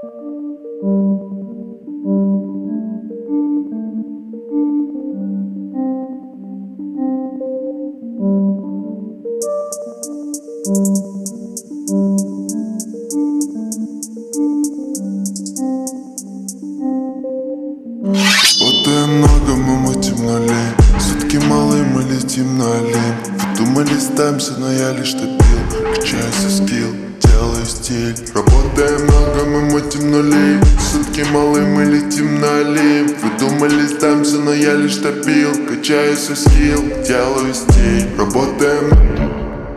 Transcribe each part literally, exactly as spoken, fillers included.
Работаем много, мы мутим нулей. Сутки малые, мы летим на Олимп. Вы думали, сдамся, но я лишь топил. Качается скилл, делаю стиль. Работаем много, мы мутим нулей. Сутки малые, мы летим на Олимп. Вы думали, сдамся, но я лишь топил. Качается скилл, делаю стиль. Работаем.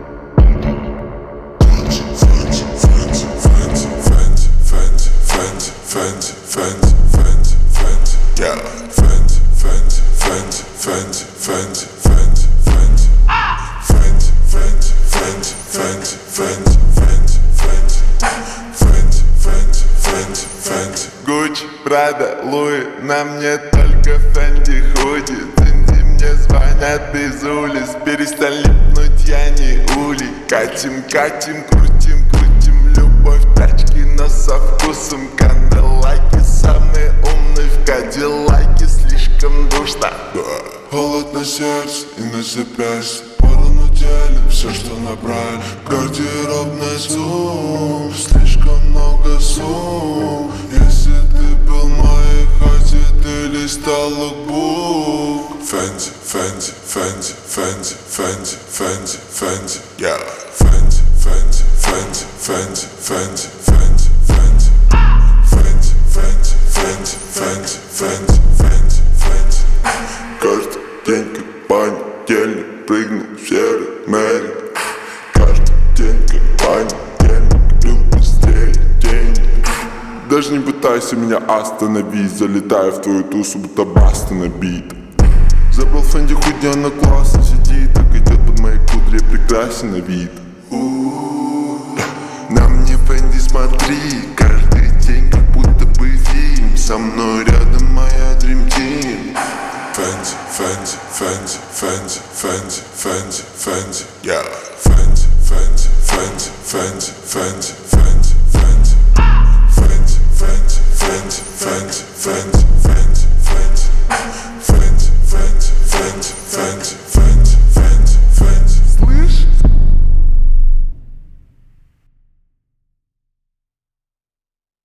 Фэнти, фэнти, фэнти, фэнти, yeah. Фэнти, фэнти, фэнти, фэнти, фэнти, фэнти, фэнти, фэнти, фэнти, фэнти, фэнти, фэнти, фэнти, фэнти, фэнти, фэнти, фэнти. Гуччи, Прада, Луи, на мне только Фэнди худи. Цинди мне звонят из улиц, перестань липнуть, я не ули. Катим, катим, крутим, крутим, любовь, тачки, но со вкусом. Канделаки, самые умные в кадиллаке, слишком душно. Холод на сердце и на запястье, пора на деле, все, что набрали. Гардеробный зум, слишком много сумм. Если ты был в моей хате, ты листал лукбук. Фэнти, Фэнти, Фэнти, Фэнти, Фэнти, Фэнти, Фэнти, yeah. Фэнти, Фэнти, Фэнти, Фэнти, Фэнти, Фэнти, Фэнти, Фэнти, Фэнти, Фэнти, Фэнти, Фэнти, Фэнти. Каждый день как понедельник, прыгну в серый мерик. Каждый день как понедельник, люблю быстрее денег. Даже не пытайся меня остановить, залетаю в твою тусу, будто баста набит. Забрал Фэнди худи, она классно сидит, так идет под моей кудри, прекрасен на вид. На мне Фэнди смотри, каждый день как будто бы фильм. Со мной рядом моя Dream Team. Фэнди, Фэнди, Фэнди, Фэнди, Фэнди, Фэнди, Фэнди, yeah. Фэнди, Фэнди, Фэнди, Фэнди, Фэнди, Фэнди, Фэнди, Фэнди, Фэнди, Фэнди, Фэнди, Фэнди.